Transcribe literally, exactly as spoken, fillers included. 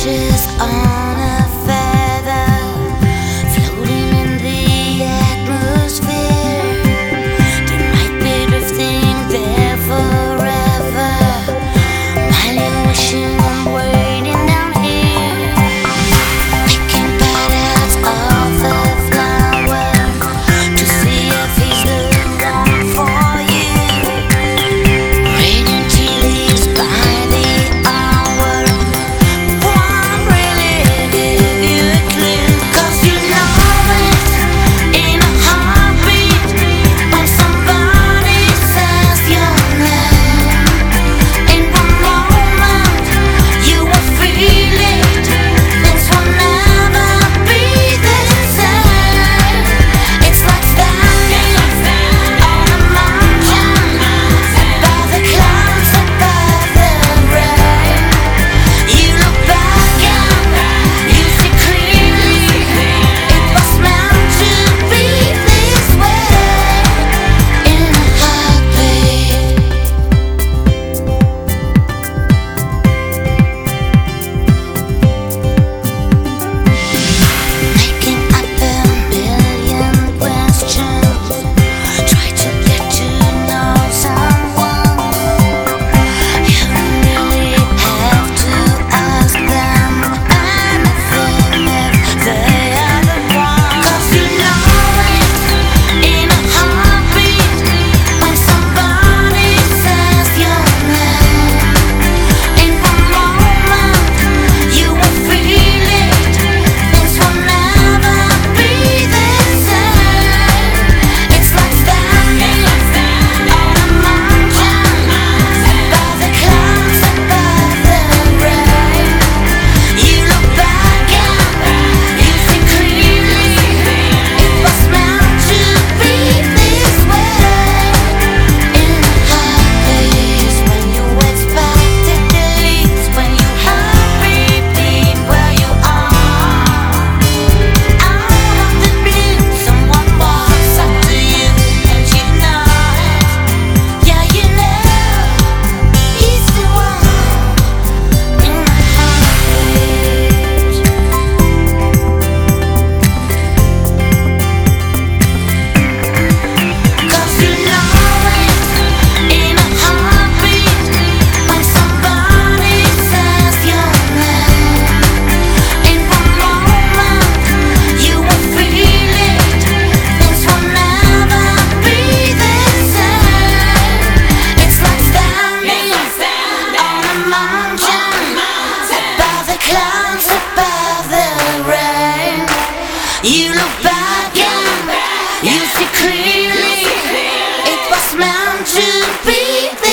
ashes on a feather, floating in the atmosphere. They might be drifting there forever, while you're wishing I'm waiting down here, picking petals off the flower to see if he's the one for you. Raining tea leaves by the hour won't really give you a clue, 'cause you know it in a heartbeat when somebody says your name. In one moment you will feel it, things will never be the same. It's like standing on a mountain above the clouds, above the rain. You look back and you see clearly it was meant to be this way. In a heartbeat, making up a million questions, try to get to know someone. You don't really have to ask them anything if they are the one, 'cause you know it in a heartbeat when somebody says your name. In one moment you will feel it, things will never be the same. It's like standing on a mountain above the clouds, above the rain. You look back and you see clearly it was meant to be this way. In a heartbeat, when you expect it the least, when you heartbeat deep where you are, out of the blue someone walks up to you and you know it. Yeah, you know he's the one. In a heartbeat, 'cause you know it in a heartbeat when somebody says your name. In one moment you will feel it, things will never be the same. It's like standing on a mountain above the clouds, above the rain. You look back and you see clearly it was meant to be this